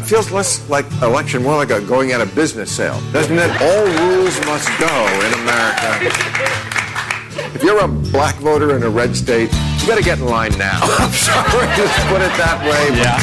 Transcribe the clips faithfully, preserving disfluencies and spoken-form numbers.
feels less like election, more like a going out of business sale, doesn't it? All rules must go in America. If you're a black voter in a red state, you got to get in line now. I'm sorry to put it that way. Yeah.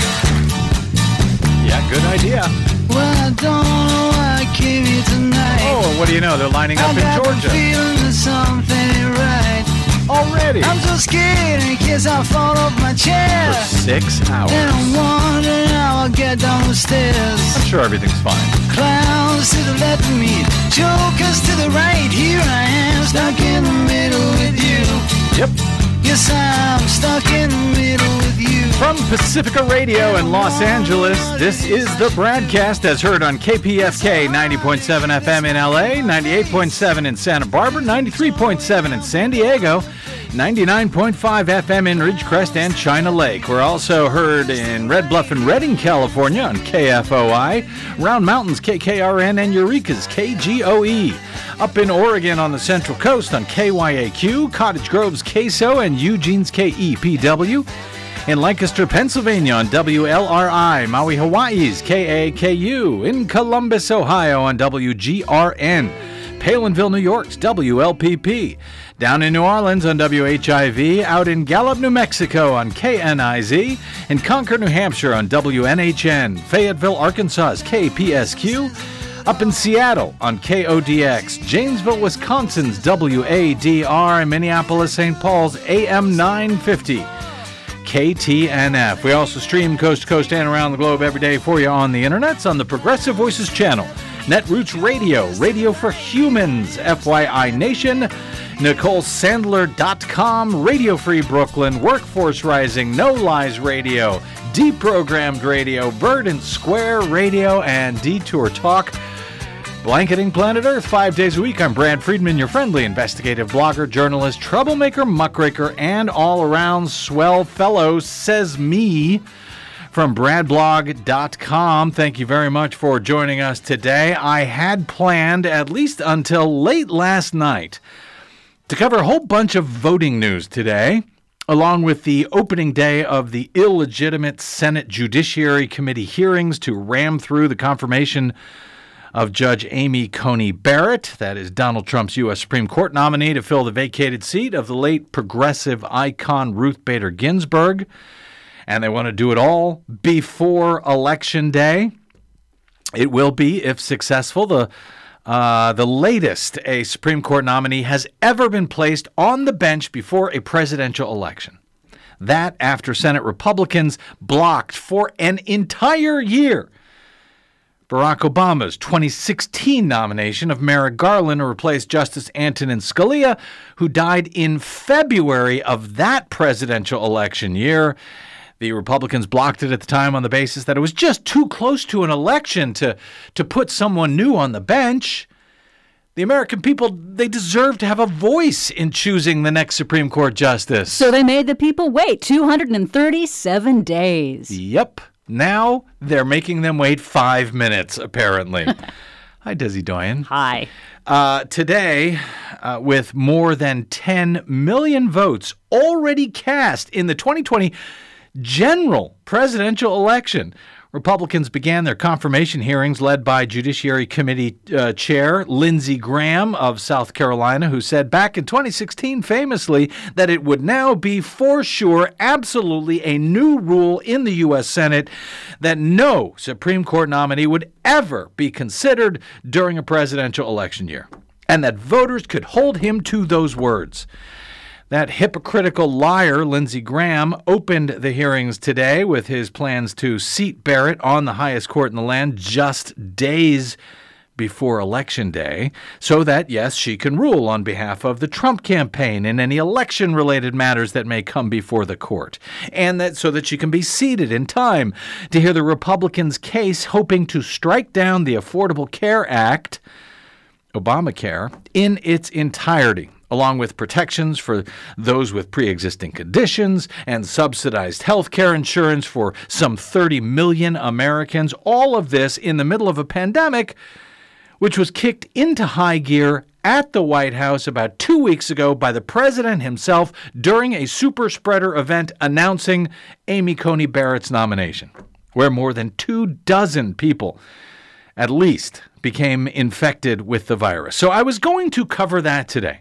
Yeah, good idea. Well, I don't know why I came here tonight. Oh, and what do you know? They're lining up I in got Georgia. the feeling that something ain't right. Already. I'm so scared in case I fall off my chair. For six hours. And I'm wondering how I'll get down the stairs. I'm sure everything's fine. Clowns to the left of me, jokers to the right. Here I am, stuck in the middle with you. Yep. Yes, I'm stuck in the middle with you. From Pacifica Radio in Los Angeles, this is the Bradcast as heard on K P F K ninety point seven F M in L A, ninety-eight point seven in Santa Barbara, ninety-three point seven in San Diego, ninety-nine point five F M in Ridgecrest and China Lake. We're also heard in Red Bluff and Redding, California on K F O I, Round Mountains K K R N, and Eureka's K G O E. Up in Oregon on the Central Coast on K Y A Q, Cottage Grove's K S O, and Eugene's K E P W. In Lancaster, Pennsylvania on W L R I, Maui, Hawaii's K A K U. In Columbus, Ohio on W G R N. Palinville, New York's W L P P. Down in New Orleans on W H I V, out in Gallup, New Mexico on K N I Z, in Concord, New Hampshire on W N H N, Fayetteville, Arkansas's K P S Q, up in Seattle on K O D X, Janesville, Wisconsin's W A D R, and Minneapolis, Saint Paul's A M nine fifty. K T N F. We also stream coast to coast and around the globe every day for you on the internets on the Progressive Voices channel, Netroots Radio, Radio for Humans, F Y I Nation, Nicole Sandler dot com, Radio Free Brooklyn, Workforce Rising, No Lies Radio, Deprogrammed Radio, Verdant Square Radio, and Detour Talk. Blanketing planet Earth five days a week. I'm Brad Friedman, your friendly investigative blogger, journalist, troublemaker, muckraker, and all-around swell fellow, says me, from brad blog dot com. Thank you very much for joining us today. I had planned, at least until late last night, to cover a whole bunch of voting news today, along with the opening day of the illegitimate Senate Judiciary Committee hearings to ram through the confirmation of Judge Amy Coney Barrett, that is Donald Trump's U S Supreme Court nominee to fill the vacated seat of the late progressive icon Ruth Bader Ginsburg. And they want to do it all before Election Day. It will be, if successful, the uh, the latest a Supreme Court nominee has ever been placed on the bench before a presidential election. That after Senate Republicans blocked for an entire year Barack Obama's twenty sixteen nomination of Merrick Garland to replace Justice Antonin Scalia, who died in February of that presidential election year. The Republicans blocked it at the time on the basis that it was just too close to an election to, to put someone new on the bench. The American people, they deserve to have a voice in choosing the next Supreme Court justice. So they made the people wait two hundred thirty-seven days. Yep. Now they're making them wait five minutes, apparently. Hi, Desi Doyen. Hi. Uh, today, uh, with more than ten million votes already cast in the twenty twenty general presidential election, Republicans began their confirmation hearings led by Judiciary Committee uh, Chair Lindsey Graham of South Carolina, who said back in twenty sixteen famously that it would now be for sure absolutely a new rule in the U S Senate that no Supreme Court nominee would ever be considered during a presidential election year, and that voters could hold him to those words. That hypocritical liar, Lindsey Graham, opened the hearings today with his plans to seat Barrett on the highest court in the land just days before Election Day, so that, yes, she can rule on behalf of the Trump campaign in any election-related matters that may come before the court, and that so that she can be seated in time to hear the Republicans' case hoping to strike down the Affordable Care Act, Obamacare, in its entirety, along with protections for those with pre-existing conditions and subsidized health care insurance for some thirty million Americans. All of this in the middle of a pandemic, which was kicked into high gear at the White House about two weeks ago by the president himself during a super spreader event announcing Amy Coney Barrett's nomination. where more than two dozen people, at least, became infected with the virus. So I was going to cover that today.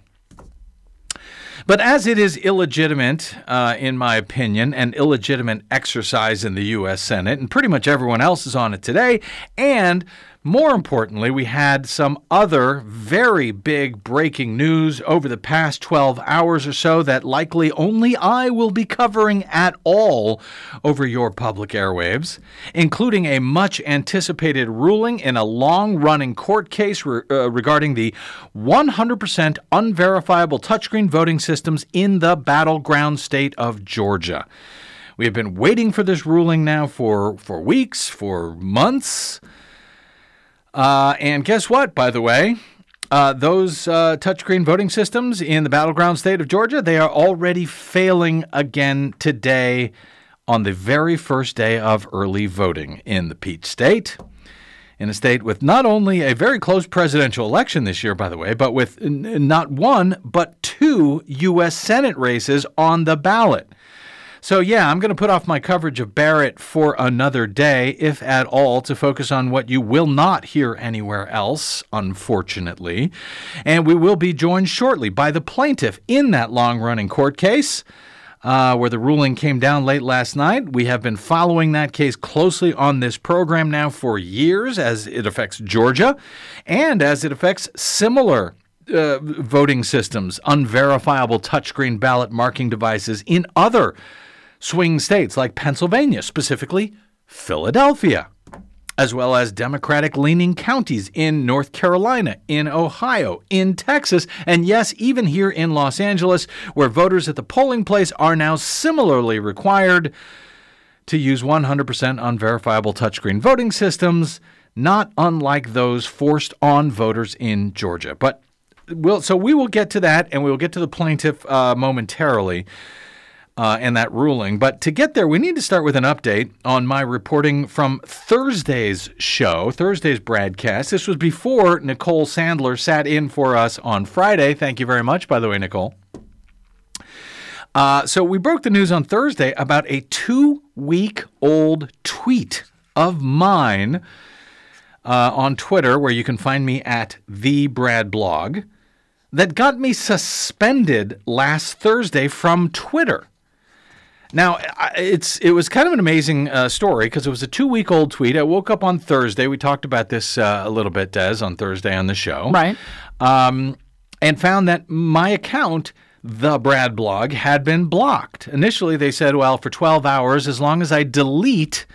But as it is illegitimate, uh, in my opinion, an illegitimate exercise in the U S Senate, and pretty much everyone else is on it today, and more importantly, we had some other very big breaking news over the past twelve hours or so that likely only I will be covering at all over your public airwaves, including a much anticipated ruling in a long-running court case re- uh, regarding the one hundred percent unverifiable touchscreen voting systems in the battleground state of Georgia. We have been waiting for this ruling now for, for weeks, for months. Uh, and guess what, by the way? Uh, those uh, touchscreen voting systems in the battleground state of Georgia, they are already failing again today on the very first day of early voting in the Peach State. In a state with not only a very close presidential election this year, by the way, but with n- not one, but two U S Senate races on the ballot. So, yeah, I'm going to put off my coverage of Barrett for another day, if at all, to focus on what you will not hear anywhere else, unfortunately. And we will be joined shortly by the plaintiff in that long-running court case, uh, where the ruling came down late last night. We have been following that case closely on this program now for years, as it affects Georgia and as it affects similar uh, voting systems, unverifiable touchscreen ballot marking devices in other swing states like Pennsylvania, specifically Philadelphia, as well as Democratic-leaning counties in North Carolina, in Ohio, in Texas, and yes, even here in Los Angeles, where voters at the polling place are now similarly required to use one hundred percent unverifiable touchscreen voting systems, not unlike those forced on voters in Georgia. But we'll, so we will get to that, and we will get to the plaintiff uh, momentarily. Uh, and that ruling. But to get there, we need to start with an update on my reporting from Thursday's show, Thursday's broadcast. This was before Nicole Sandler sat in for us on Friday. Thank you very much, by the way, Nicole. Uh, so we broke the news on Thursday about a two-week-old tweet of mine uh, on Twitter, where you can find me at the Brad Blog, that got me suspended last Thursday from Twitter. Now, it's it was kind of an amazing uh, story because it was a two-week-old tweet. I woke up on Thursday. We talked about this uh, a little bit, Des, on Thursday on the show. Right. Um, and found that my account, The Brad Blog, had been blocked. Initially, they said, well, for twelve hours, as long as I delete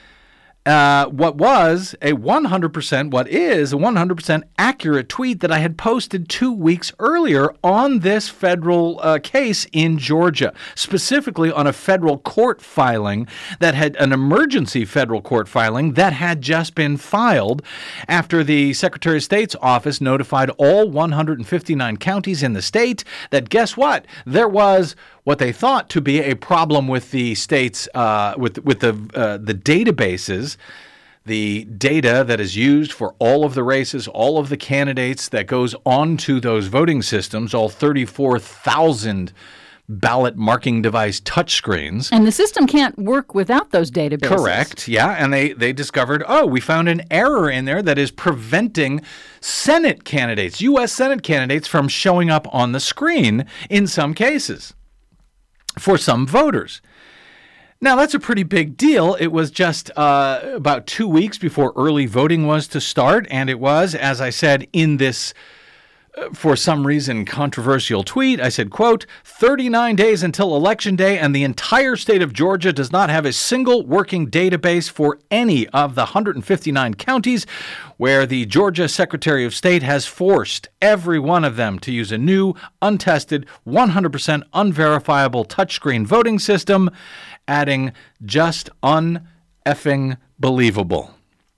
uh, what was a one hundred percent, what is a one hundred percent accurate tweet that I had posted two weeks earlier on this federal uh, case in Georgia, specifically on a federal court filing that had an emergency federal court filing that had just been filed after the Secretary of State's office notified all one hundred fifty-nine counties in the state that, guess what, there was what they thought to be a problem with the state's, uh, with with the uh, the databases, the data that is used for all of the races, all of the candidates that goes onto those voting systems, all thirty-four thousand ballot marking device touchscreens. And the system can't work without those databases. Correct, yeah. And they, they discovered, oh, we found an error in there that is preventing Senate candidates, U S Senate candidates, from showing up on the screen in some cases for some voters. Now, that's a pretty big deal. It was just uh, about two weeks before early voting was to start, and it was, as I said in this, uh, for some reason, controversial tweet, I said, quote, thirty-nine days until Election Day, and the entire state of Georgia does not have a single working database for any of the one hundred fifty-nine counties where the Georgia Secretary of State has forced every one of them to use a new, untested, one hundred percent unverifiable touchscreen voting system, adding just un-effing believable.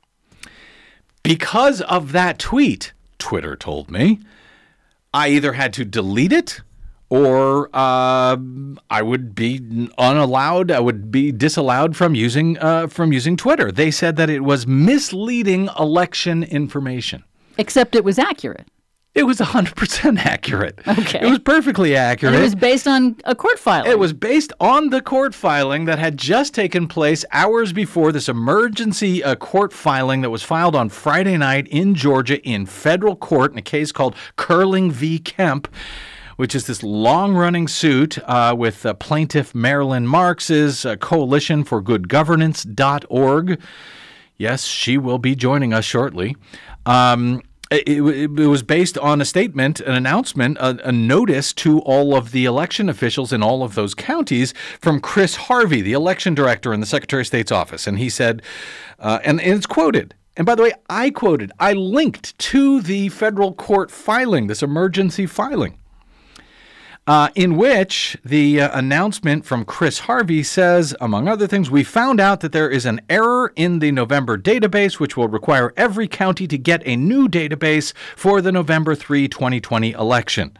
Because of that tweet, Twitter told me, I either had to delete it or uh, I would be unallowed, I would be disallowed from using uh, from using Twitter. They said that it was misleading election information. Except it was accurate. It was one hundred percent accurate. Okay. It was perfectly accurate. And it was based on a court filing. It was based on the court filing that had just taken place hours before, this emergency uh, court filing that was filed on Friday night in Georgia in federal court in a case called Curling v. Kemp, which is this long-running suit uh, with uh, plaintiff Marilyn Marks's uh, Coalition for Good Governance dot org. Yes, she will be joining us shortly. Um It, it, it was based on a statement, an announcement, a, a notice to all of the election officials in all of those counties from Chris Harvey, the election director in the Secretary of State's office. And he said, uh, and, and it's quoted, and by the way, I quoted, I linked to the federal court filing, this emergency filing. Uh, in which the uh, announcement from Chris Harvey says, among other things, we found out that there is an error in the November database, which will require every county to get a new database for the November third, twenty twenty election.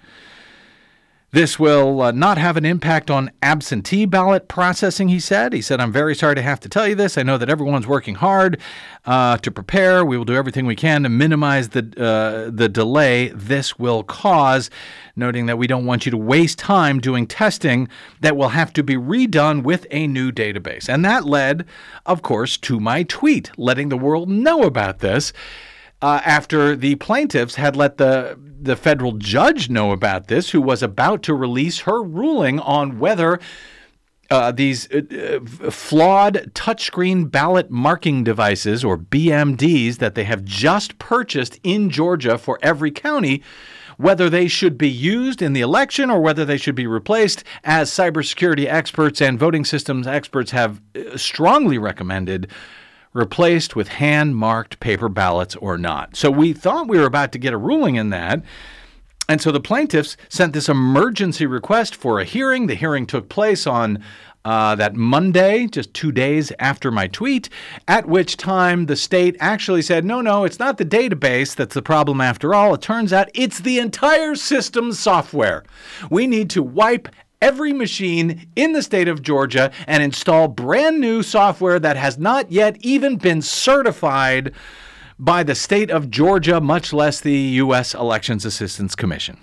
This will uh, not have an impact on absentee ballot processing, he said. He said, I'm very sorry to have to tell you this. I know that everyone's working hard uh, to prepare. We will do everything we can to minimize the uh, the delay this will cause, noting that we don't want you to waste time doing testing that will have to be redone with a new database. And that led, of course, to my tweet, letting the world know about this. Uh, after the plaintiffs had let the the federal judge know about this, who was about to release her ruling on whether uh, these uh, flawed touchscreen ballot marking devices, or B M Ds, that they have just purchased in Georgia for every county, whether they should be used in the election or whether they should be replaced, as cybersecurity experts and voting systems experts have strongly recommended, replaced with hand-marked paper ballots or not. So we thought we were about to get a ruling in that. And so the plaintiffs sent this emergency request for a hearing. The hearing took place on uh, that Monday, just two days after my tweet, at which time the state actually said, no, no, it's not the database that's the problem after all. It turns out it's the entire system software. We need to wipe every machine in the state of Georgia and install brand new software that has not yet even been certified by the state of Georgia, much less the U S Elections Assistance Commission.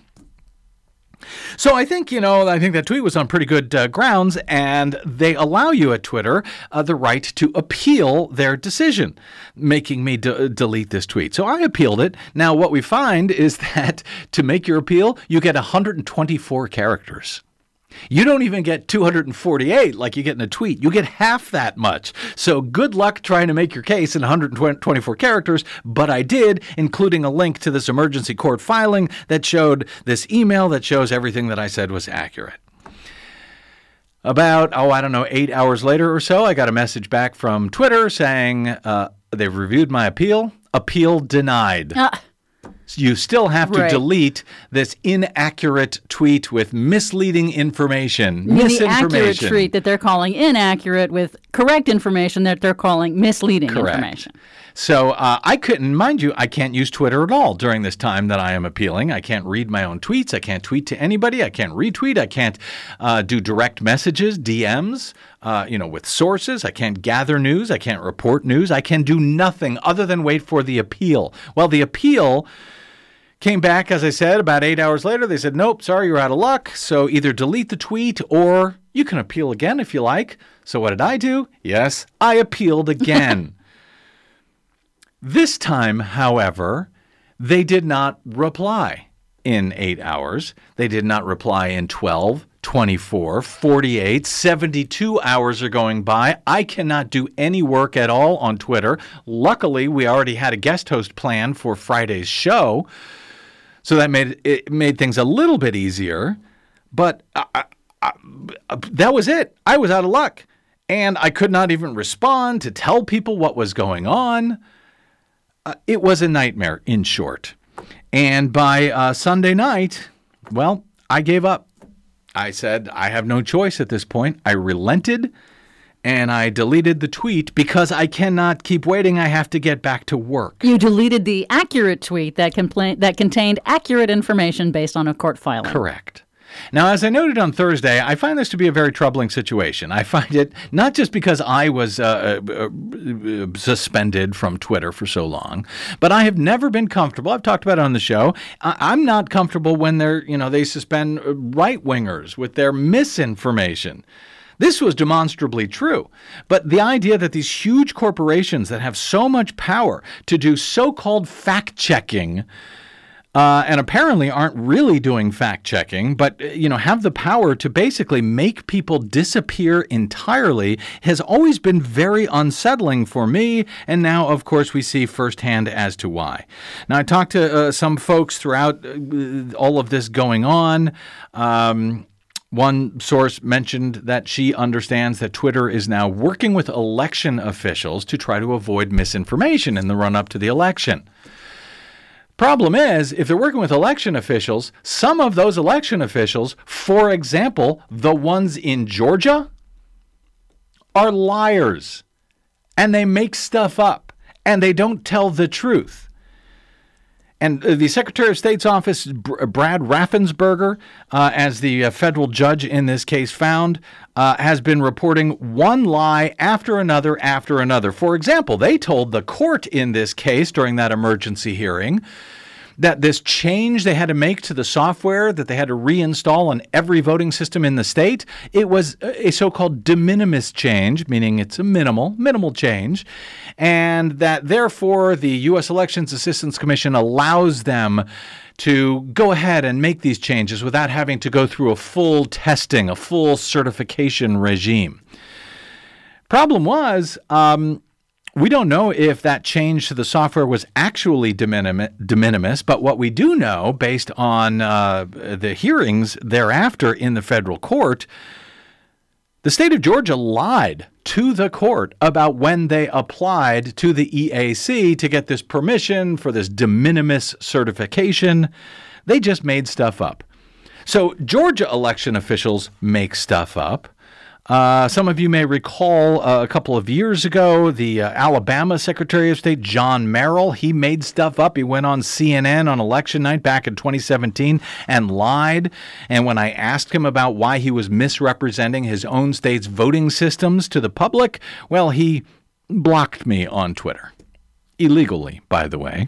So I think, you know, I think that tweet was on pretty good uh, grounds, and they allow you at Twitter uh, the right to appeal their decision, making me de- delete this tweet. So I appealed it. Now, what we find is that to make your appeal, you get one hundred twenty-four characters. You don't even get two hundred forty-eight like you get in a tweet. You get half that much. So good luck trying to make your case in one hundred twenty-four characters, but I did, including a link to this emergency court filing that showed this email that shows everything that I said was accurate. About, oh, I don't know, eight hours later or so, I got a message back from Twitter saying uh, they've reviewed my appeal. Appeal denied. Uh. You still have to right. delete this inaccurate tweet with misleading information, the misinformation. The accurate tweet that they're calling inaccurate with correct information that they're calling misleading Correct. information. So uh, I couldn't, mind you, I can't use Twitter at all during this time that I am appealing. I can't read my own tweets. I can't tweet to anybody. I can't retweet. I can't uh, do direct messages, D Ms, uh, you know, with sources. I can't gather news. I can't report news. I can do nothing other than wait for the appeal. Well, the appeal came back, as I said, about eight hours later. They said, nope, sorry, you're out of luck. So either delete the tweet or you can appeal again if you like. So what did I do? Yes, I appealed again. This time, however, they did not reply in eight hours. They did not reply in twelve, twenty-four, forty-eight, seventy-two hours are going by. I cannot do any work at all on Twitter. Luckily, we already had a guest host plan for Friday's show, so that made it made things a little bit easier. But I, I, I, that was it. I was out of luck, and I could not even respond to tell people what was going on. Uh, it was a nightmare, in short. And by uh, Sunday night, well, I gave up. I said, I have no choice at this point. I relented, and I deleted the tweet because I cannot keep waiting. I have to get back to work. You deleted the accurate tweet that compla- that contained accurate information based on a court filing. Correct. Now, as I noted on Thursday, I find this to be a very troubling situation. I find it not just because I was uh, uh, uh, suspended from Twitter for so long, but I have never been comfortable. I've talked about it on the show. I- I'm not comfortable when they're, you know, they suspend right-wingers with their misinformation. This was demonstrably true. But the idea that these huge corporations that have so much power to do so-called fact-checking Uh, and apparently aren't really doing fact-checking, but, you know, have the power to basically make people disappear entirely has always been very unsettling for me. And now, of course, we see firsthand as to why. Now, I talked to uh, some folks throughout uh, all of this going on. Um, One source mentioned that she understands that Twitter is now working with election officials to try to avoid misinformation in the run-up to the election. Problem is, if they're working with election officials, some of those election officials, for example, the ones in Georgia, are liars. And they make stuff up. And they don't tell the truth. And the Secretary of State's office, Brad Raffensperger, uh, as the uh, federal judge in this case found, uh, has been reporting one lie after another after another. For example, they told the court in this case during that emergency hearing that this change they had to make to the software that they had to reinstall on every voting system in the state, it was a so-called de minimis change, meaning it's a minimal, minimal change, and that therefore the U S Elections Assistance Commission allows them to go ahead and make these changes without having to go through a full testing, a full certification regime. Problem was, um, we don't know if that change to the software was actually de minimis, de minimis, but what we do know, based on uh, the hearings thereafter in the federal court, the state of Georgia lied to the court about when they applied to the E A C to get this permission for this de minimis certification. They just made stuff up. So Georgia election officials make stuff up. Uh, some of you may recall uh, a couple of years ago, the uh, Alabama Secretary of State, John Merrill, he made stuff up. He went on C N N on election night back in twenty seventeen and lied. And when I asked him about why he was misrepresenting his own state's voting systems to the public, well, he blocked me on Twitter. Illegally, by the way.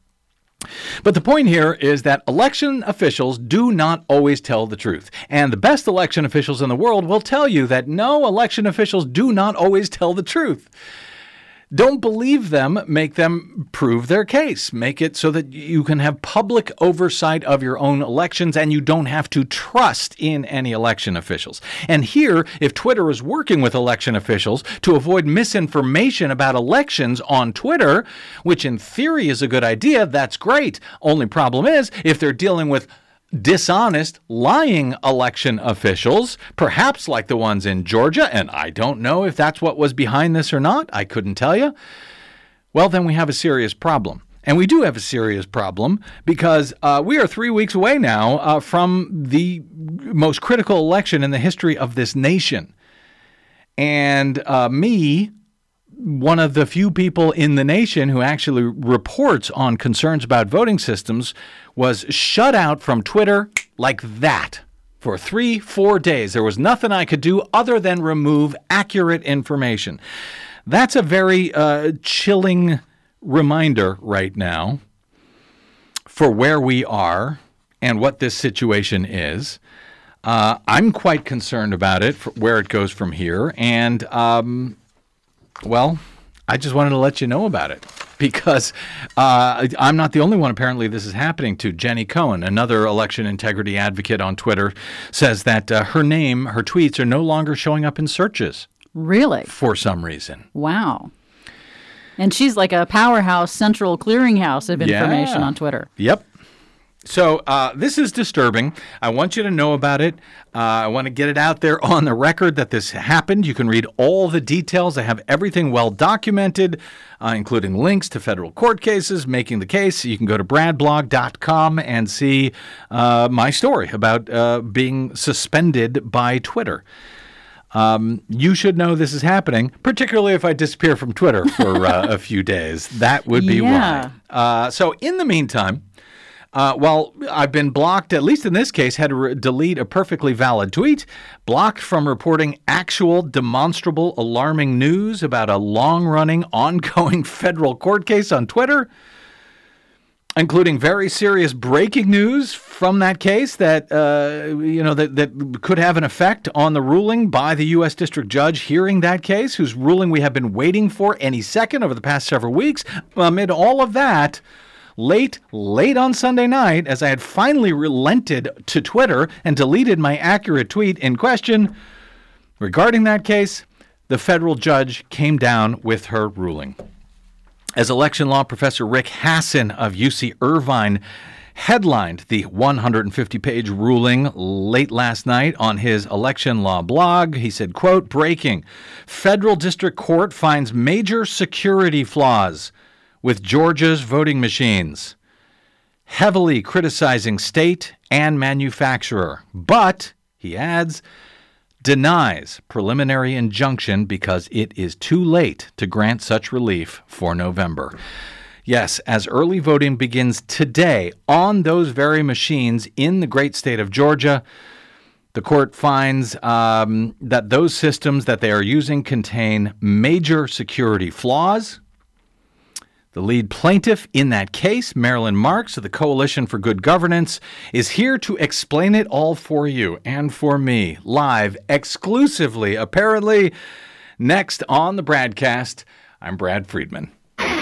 But the point here is that election officials do not always tell the truth. And the best election officials in the world will tell you that no, election officials do not always tell the truth. Don't believe them, make them prove their case. Make it so that you can have public oversight of your own elections and you don't have to trust in any election officials. And here, if Twitter is working with election officials to avoid misinformation about elections on Twitter, which in theory is a good idea, that's great. Only problem is, if they're dealing with dishonest, lying election officials, perhaps like the ones in Georgia, and I don't know if that's what was behind this or not, I couldn't tell you, well, then we have a serious problem. And we do have a serious problem because uh, we are three weeks away now uh, from the most critical election in the history of this nation. And uh, me, one of the few people in the nation who actually reports on concerns about voting systems, was shut out from Twitter like that for three, four days. There was nothing I could do other than remove accurate information. That's a very uh, chilling reminder right now for where we are and what this situation is. Uh, I'm quite concerned about it, for where it goes from here. And, um, well, I just wanted to let you know about it because uh, I'm not the only one apparently this is happening to. Jenny Cohen, another election integrity advocate on Twitter, says that uh, her name, her tweets are no longer showing up in searches. Really? For some reason. Wow. And she's like a powerhouse, central clearinghouse of information Yeah. on Twitter. Yep. So uh, this is disturbing. I want you to know about it. Uh, I want to get it out there on the record that this happened. You can read all the details. I have everything well documented, uh, including links to federal court cases making the case. You can go to brad blog dot com and see uh, my story about uh, being suspended by Twitter. Um, you should know this is happening, particularly if I disappear from Twitter for uh, a few days. That would be Yeah. why. Uh, so in the meantime, Uh, well, I've been blocked, at least in this case, had to re- delete a perfectly valid tweet, blocked from reporting actual, demonstrable, alarming news about a long-running, ongoing federal court case on Twitter, including very serious breaking news from that case that, uh, you know, that, that could have an effect on the ruling by the U S District Judge hearing that case, whose ruling we have been waiting for any second over the past several weeks. Amid all of that, late, late on Sunday night, as I had finally relented to Twitter and deleted my accurate tweet in question regarding that case, the federal judge came down with her ruling. As election law professor Rick Hassin of U C Irvine headlined the one hundred fifty page ruling late last night on his election law blog, he said, quote, breaking, federal district court finds major security flaws with Georgia's voting machines, heavily criticizing state and manufacturer, but, he adds, denies preliminary injunction because it is too late to grant such relief for November. Yes, as early voting begins today on those very machines in the great state of Georgia, the court finds um, that those systems that they are using contain major security flaws. The lead plaintiff in that case, Marilyn Marks of the Coalition for Good Governance, is here to explain it all for you and for me, live, exclusively, apparently. Next on the Bradcast, I'm Brad Friedman.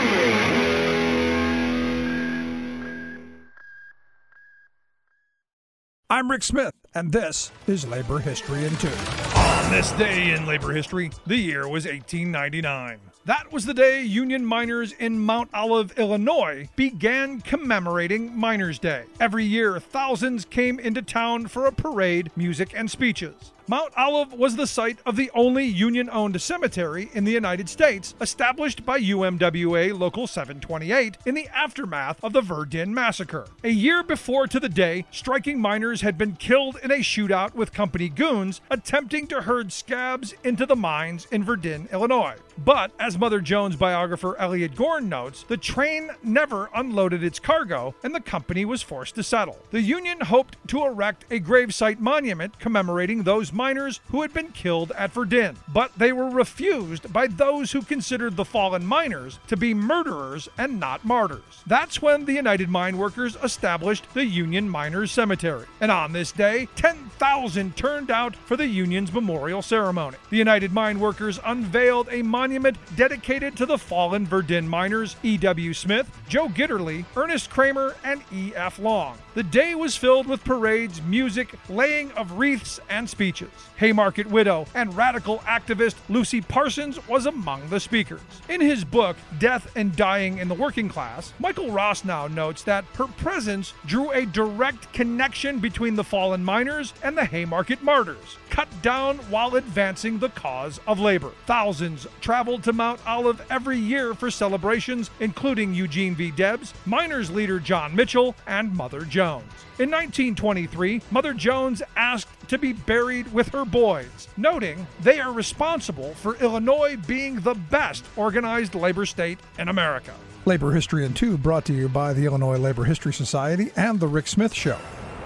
I'm Rick Smith, and this is Labor History in Two. On this day in labor history, the year was eighteen ninety-nine. That was the day union miners in Mount Olive, Illinois, began commemorating Miners' Day. Every year, thousands came into town for a parade, music, and speeches. Mount Olive was the site of the only union-owned cemetery in the United States, established by U M W A Local seven twenty-eight in the aftermath of the Verdun Massacre. A year before to the day, striking miners had been killed in a shootout with company goons attempting to herd scabs into the mines in Verdun, Illinois. But, as Mother Jones biographer Elliot Gorn notes, the train never unloaded its cargo, and the company was forced to settle. The union hoped to erect a gravesite monument commemorating those miners who had been killed at Verdun, but they were refused by those who considered the fallen miners to be murderers and not martyrs. That's when the United Mine Workers established the Union Miners Cemetery, and on this day, ten thousand turned out for the union's memorial ceremony. The United Mine Workers unveiled a monument dedicated to the fallen Verdun miners E W Smith, Joe Gitterly, Ernest Kramer, and E F Long. The day was filled with parades, music, laying of wreaths, and speeches. Haymarket widow and radical activist Lucy Parsons was among the speakers. In his book, Death and Dying in the Working Class, Michael Rossnow notes that her presence drew a direct connection between the fallen miners and the Haymarket martyrs, cut down while advancing the cause of labor. Thousands traveled to Mount Olive every year for celebrations, including Eugene V. Debs, miners leader John Mitchell, and Mother Jones. In nineteen twenty-three, Mother Jones asked to be buried with her boys, noting they are responsible for Illinois being the best organized labor state in America. Labor History in Two brought to you by the Illinois Labor History Society and The Rick Smith Show.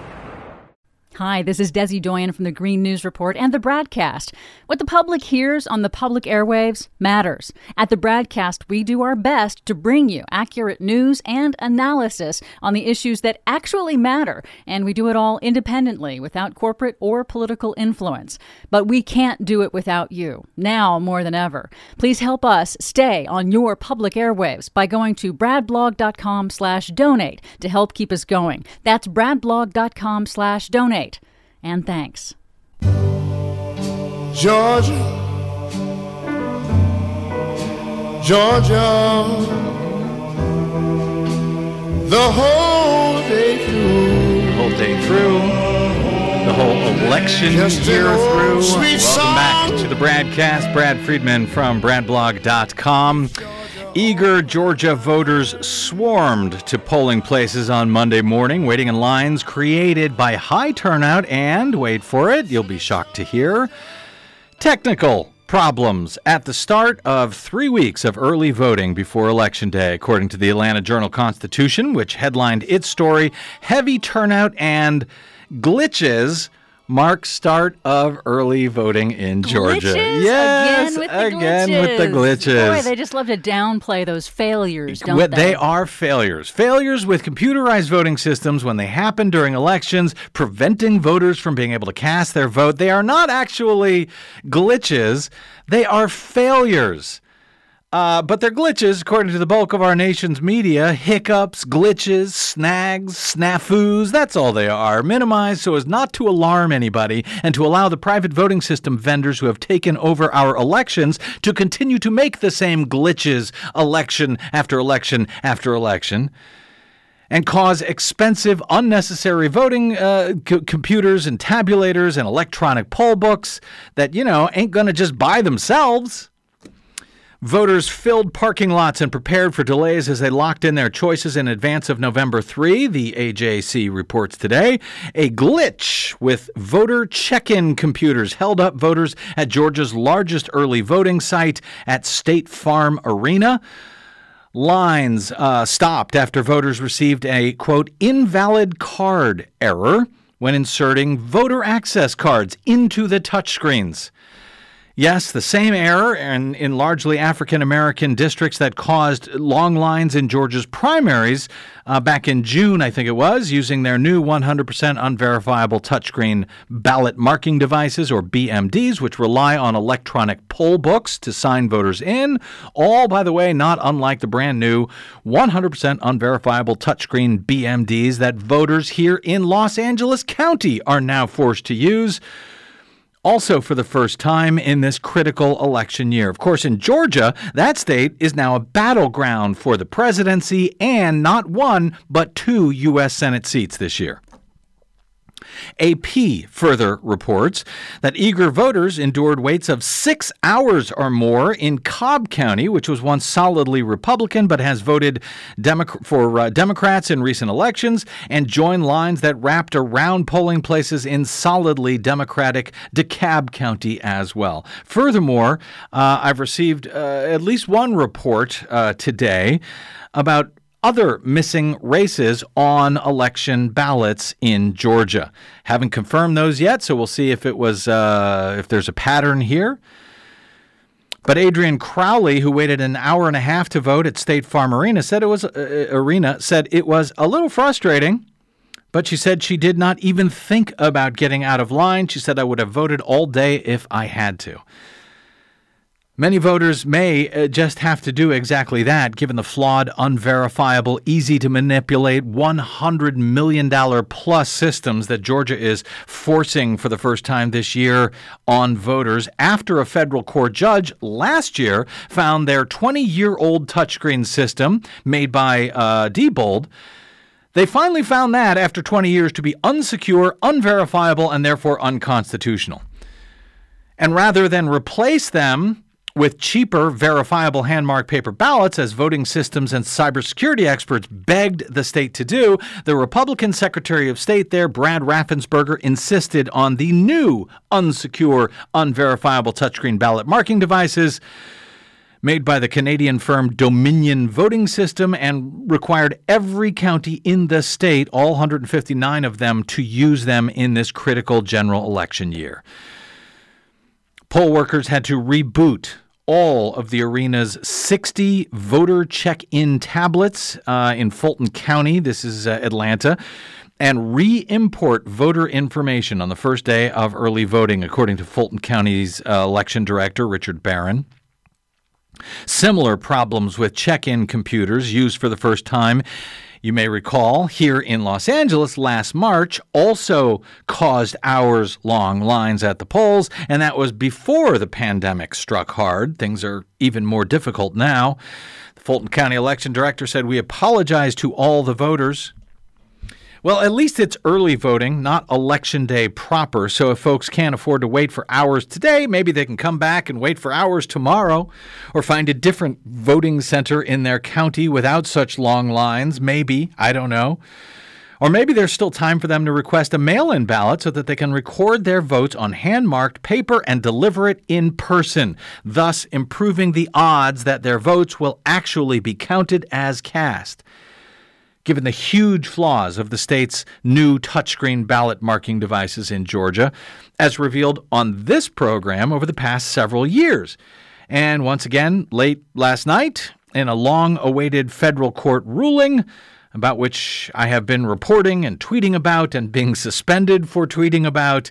Hi, this is Desi Doyen from the Green News Report and the Bradcast. What the public hears on the public airwaves matters. At the Bradcast, we do our best to bring you accurate news and analysis on the issues that actually matter, and we do it all independently, without corporate or political influence. But we can't do it without you, now more than ever. Please help us stay on your public airwaves by going to bradblog.com slash donate to help keep us going. That's bradblog.com slash donate. And thanks. Georgia, Georgia, the whole day through. The whole day through. The whole election year through. Welcome back to the Bradcast. Brad Friedman from bradblog dot com. Eager Georgia voters swarmed to polling places on Monday morning, waiting in lines created by high turnout and, wait for it, you'll be shocked to hear, technical problems at the start of three weeks of early voting before Election Day, according to the Atlanta Journal-Constitution, which headlined its story, Heavy Turnout and Glitches Mark Start of Early Voting in Georgia. Glitches? Yes, again with the again glitches. with the glitches. Boy, they just love to downplay those failures, don't What they? They are failures. Failures with computerized voting systems when they happen during elections, preventing voters from being able to cast their vote. They are not actually glitches. They are failures. Uh, but they're glitches, according to the bulk of our nation's media. Hiccups, glitches, snags, snafus, that's all they are. Minimized so as not to alarm anybody and to allow the private voting system vendors who have taken over our elections to continue to make the same glitches election after election after election, and cause expensive, unnecessary voting uh, c- computers and tabulators and electronic poll books that, you know, ain't going to just buy themselves. Voters filled parking lots and prepared for delays as they locked in their choices in advance of November third, the A J C reports today. A glitch with voter check-in computers held up voters at Georgia's largest early voting site at State Farm Arena. Lines uh, stopped after voters received a, quote, invalid card error when inserting voter access cards into the touchscreens. Yes, the same error in, in largely African-American districts that caused long lines in Georgia's primaries uh, back in June, I think it was, using their new one hundred percent unverifiable touchscreen ballot marking devices, or B M Ds, which rely on electronic poll books to sign voters in. All, by the way, not unlike the brand new one hundred percent unverifiable touchscreen B M Ds that voters here in Los Angeles County are now forced to use. Also for the first time in this critical election year. Of course, in Georgia, that state is now a battleground for the presidency and not one, but two U S Senate seats this year. A P further reports that eager voters endured waits of six hours or more in Cobb County, which was once solidly Republican but has voted Demo- for uh, Democrats in recent elections, and joined lines that wrapped around polling places in solidly Democratic DeKalb County as well. Furthermore, uh, I've received uh, at least one report uh, today about other missing races on election ballots in Georgia. Haven't confirmed those yet, so we'll see if it was uh, if there's a pattern here. But Adrienne Crowley, who waited an hour and a half to vote at State Farm Arena, said it was uh, arena said it was a little frustrating. But she said she did not even think about getting out of line. She said, "I would have voted all day if I had to." Many voters may uh, just have to do exactly that, given the flawed, unverifiable, easy-to-manipulate one hundred million dollars plus systems that Georgia is forcing for the first time this year on voters after a federal court judge last year found their twenty-year-old touchscreen system made by uh, Diebold. They finally found that after twenty years to be unsecure, unverifiable, and therefore unconstitutional. And rather than replace them with cheaper, verifiable hand-marked paper ballots, as voting systems and cybersecurity experts begged the state to do, the Republican Secretary of State there, Brad Raffensperger, insisted on the new unsecure, unverifiable touchscreen ballot marking devices made by the Canadian firm Dominion Voting System, and required every county in the state, all one hundred fifty-nine of them, to use them in this critical general election year. Poll workers had to reboot all of the arena's sixty voter check-in tablets uh, in Fulton County, this is uh, Atlanta, and re-import voter information on the first day of early voting, according to Fulton County's uh, election director, Richard Barron. Similar problems with check-in computers used for the first time, you may recall, here in Los Angeles last March, also caused hours-long lines at the polls, and that was before the pandemic struck hard. Things are even more difficult now. The Fulton County election director said, "We apologize to all the voters." Well, at least it's early voting, not election day proper, so if folks can't afford to wait for hours today, maybe they can come back and wait for hours tomorrow, or find a different voting center in their county without such long lines, maybe, I don't know. Or maybe there's still time for them to request a mail-in ballot so that they can record their votes on hand-marked paper and deliver it in person, thus improving the odds that their votes will actually be counted as cast. Given the huge flaws of the state's new touchscreen ballot marking devices in Georgia, as revealed on this program over the past several years. And once again, late last night, in a long-awaited federal court ruling, about which I have been reporting and tweeting about and being suspended for tweeting about.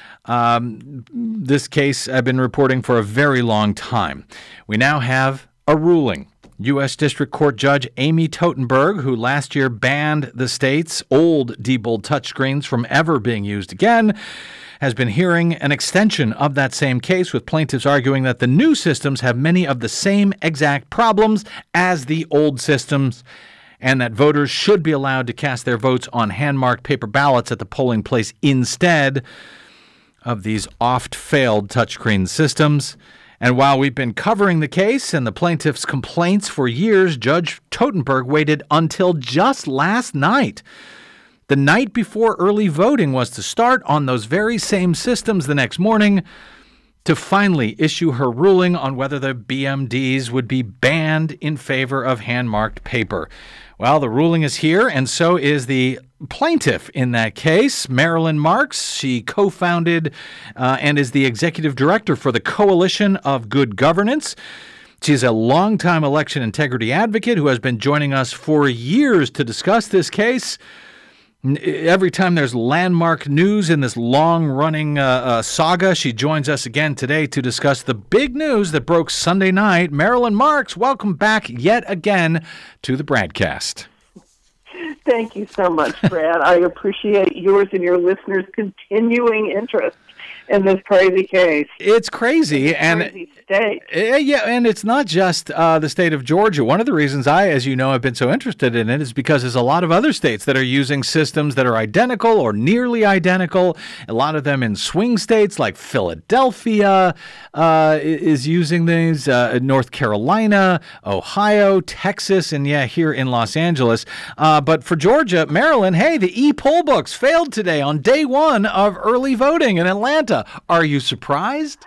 Um, this case I've been reporting for a very long time. We now have a ruling. U S District Court Judge Amy Totenberg, who last year banned the state's old Diebold touchscreens from ever being used again, has been hearing an extension of that same case, with plaintiffs arguing that the new systems have many of the same exact problems as the old systems, and that voters should be allowed to cast their votes on hand-marked paper ballots at the polling place instead of these oft-failed touchscreen systems. And while we've been covering the case and the plaintiffs' complaints for years, Judge Totenberg waited until just last night, the night before early voting was to start on those very same systems the next morning, to finally issue her ruling on whether the B M Ds would be banned in favor of hand-marked paper. Well, the ruling is here, and so is the plaintiff in that case, Marilyn Marks. She co-founded uh, and is the executive director for the Coalition of Good Governance. She's a longtime election integrity advocate who has been joining us for years to discuss this case. Every time there's landmark news in this long-running uh, uh, saga, she joins us again today to discuss the big news that broke Sunday night. Marilyn Marks, welcome back yet again to the Bradcast. Thank you so much, Brad. I appreciate yours and your listeners' continuing interest in this crazy case. It's crazy. It's and crazy state. Uh, yeah, and it's not just uh, the state of Georgia. One of the reasons I, as you know, have been so interested in it is because there's a lot of other states that are using systems that are identical or nearly identical. A lot of them in swing states like Philadelphia uh, is using these, uh, North Carolina, Ohio, Texas, and yeah, here in Los Angeles. Uh, but for Georgia, Maryland, hey, the e-poll books failed today on day one of early voting in Atlanta. Are you surprised?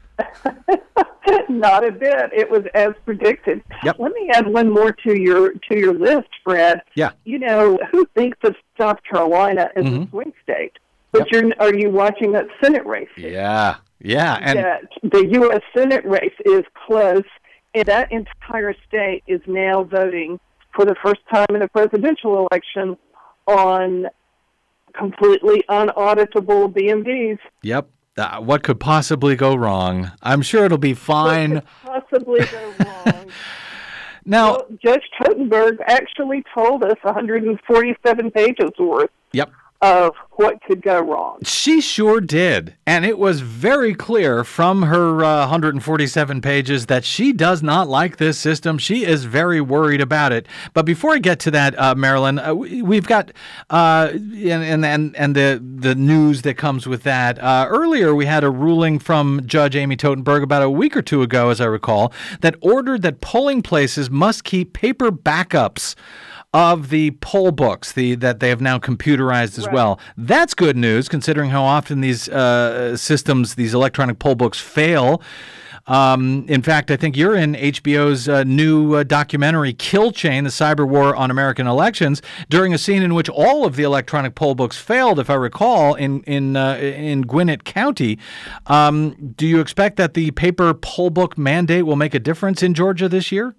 Not a bit. It was as predicted. Yep. Let me add one more to your to your list, Fred. Yeah. You know, who thinks of South Carolina as mm-hmm. a swing state? But yep. you're are you watching that Senate race? Yeah. Yeah. And that the U S Senate race is close, and that entire state is now voting for the first time in a presidential election on completely unauditable B M Ds. Yep. Uh, what could possibly go wrong? I'm sure it'll be fine. What could possibly go wrong? Now, well, Judge Totenberg actually told us one hundred forty-seven pages worth yep. of what could go wrong. She sure did. And it was very clear from her uh, one hundred forty-seven pages that she does not like this system. She is very worried about it. But before I get to that, uh, Marilyn, uh, we've got uh, and and and the the news that comes with that. Uh, earlier, we had a ruling from Judge Amy Totenberg about a week or two ago, as I recall, that ordered that polling places must keep paper backups of the poll books, the that they have now computerized as right. well. That's good news, considering how often these uh, systems, these electronic poll books, fail. Um, in fact, I think you're in H B O's uh, new uh, documentary, Kill Chain, the Cyber War on American Elections, during a scene in which all of the electronic poll books failed, if I recall, in in uh, in Gwinnett County. Um, do you expect that the paper poll book mandate will make a difference in Georgia this year?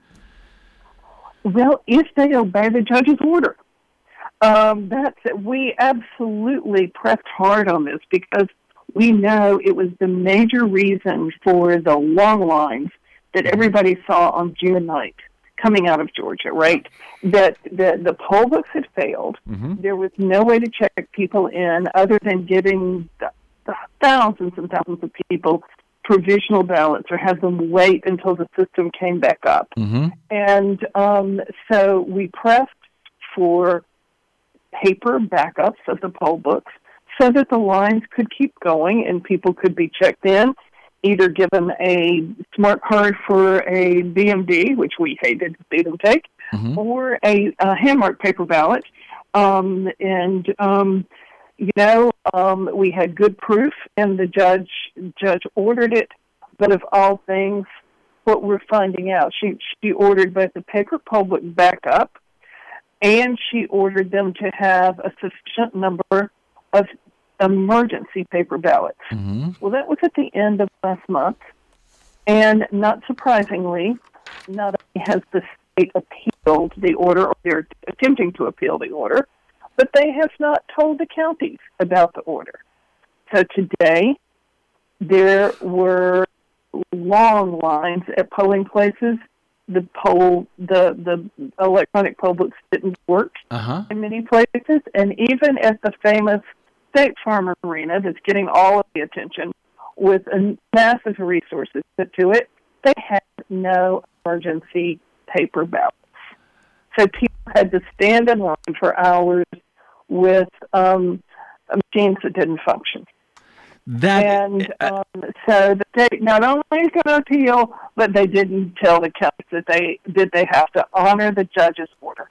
Well, if they obey the judge's order, um, that's we absolutely pressed hard on this because we know it was the major reason for the long lines that everybody saw on June ninth coming out of Georgia, right? That the, the poll books had failed. Mm-hmm. There was no way to check people in other than giving the, the thousands and thousands of people provisional ballots or have them wait until the system came back up. Mm-hmm. And um, so we pressed for paper backups of the poll books so that the lines could keep going and people could be checked in, either given a smart card for a B M D, which we hated to see them take, mm-hmm. or a, a hand-marked paper ballot. Um, and, um, you know, um, we had good proof, and the judge judge ordered it. But of all things, what we're finding out, she, she ordered both the paper poll book back up, and she ordered them to have a sufficient number of emergency paper ballots. Mm-hmm. Well, that was at the end of last month. And not surprisingly, not only has the state appealed the order, or they're attempting to appeal the order, but they have not told the counties about the order. So today, there were long lines at polling places. The poll, the, the electronic poll books didn't work Uh-huh. in many places, and even at the famous State Farm Arena that's getting all of the attention with a massive resources put to it, they had no emergency paper ballots. So people had to stand in line for hours with um, machines that didn't function. That And uh, um, so the state not only is going to appeal, but they didn't tell the counties that they did they have to honor the judge's order.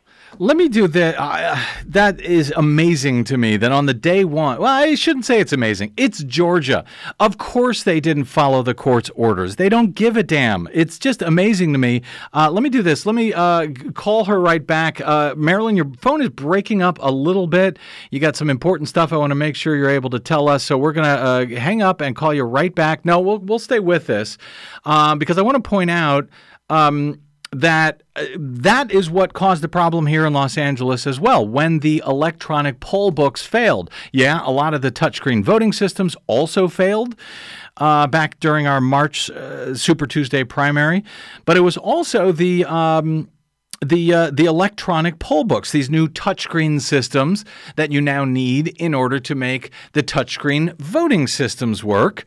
Let me do that. Uh, that is amazing to me that on the day one, well, I shouldn't say it's amazing. It's Georgia. Of course they didn't follow the court's orders. They don't give a damn. It's just amazing to me. Uh, let me do this. Let me uh, call her right back. Uh, Marilyn, your phone is breaking up a little bit. You got some important stuff I want to make sure you're able to tell us. So we're going to uh, hang up and call you right back. No, we'll, we'll stay with this uh, because I want to point out um, that uh, that is what caused the problem here in Los Angeles as well, when the electronic poll books failed. Yeah, a lot of the touchscreen voting systems also failed uh, back during our March uh, Super Tuesday primary, but it was also the um, the uh, the electronic poll books, these new touchscreen systems that you now need in order to make the touchscreen voting systems work.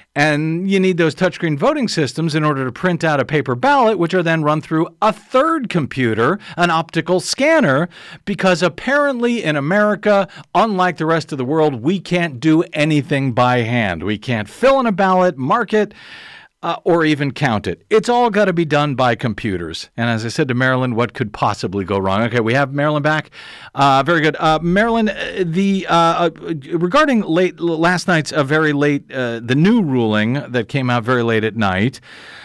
And you need those touchscreen voting systems in order to print out a paper ballot, which are then run through a third computer, an optical scanner, because apparently in America, unlike the rest of the world, we can't do anything by hand. We can't fill in a ballot, mark it, Uh, or even count it. It's all got to be done by computers. And as I said to Marilyn, what could possibly go wrong? Okay, we have Marilyn back. Uh, very good. Uh, Marilyn, uh, the uh, uh, regarding late last night's uh, very late, uh, the new ruling that came out very late at night.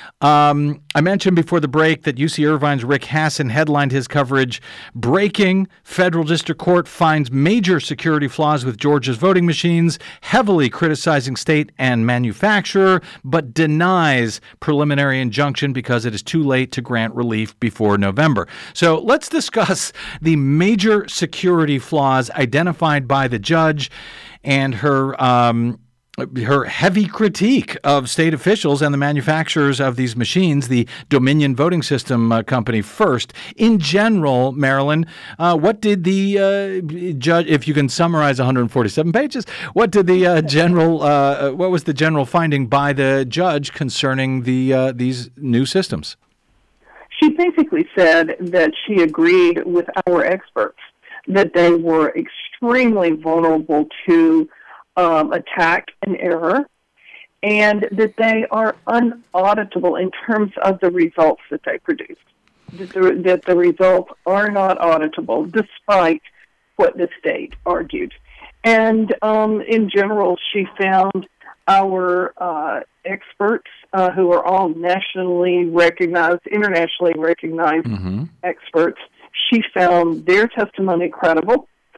Um, I mentioned before the break that U C Irvine's Rick Hasson headlined his coverage, breaking federal district court finds major security flaws with Georgia's voting machines, heavily criticizing state and manufacturer, but denies preliminary injunction because it is too late to grant relief before November. So let's discuss the major security flaws identified by the judge and her um her heavy critique of state officials and the manufacturers of these machines, the Dominion Voting System uh, Company first. In general, Marilyn, uh, what did the uh, judge, if you can summarize one hundred forty-seven pages, what did the uh, general, uh, what was the general finding by the judge concerning the uh, these new systems? She basically said that she agreed with our experts that they were extremely vulnerable to Um, attack and error, and that they are unauditable in terms of the results that they produce. That the, that the results are not auditable, despite what the state argued. And um, in general, she found our uh, experts, uh, who are all nationally recognized, internationally recognized mm-hmm. experts, she found their testimony credible,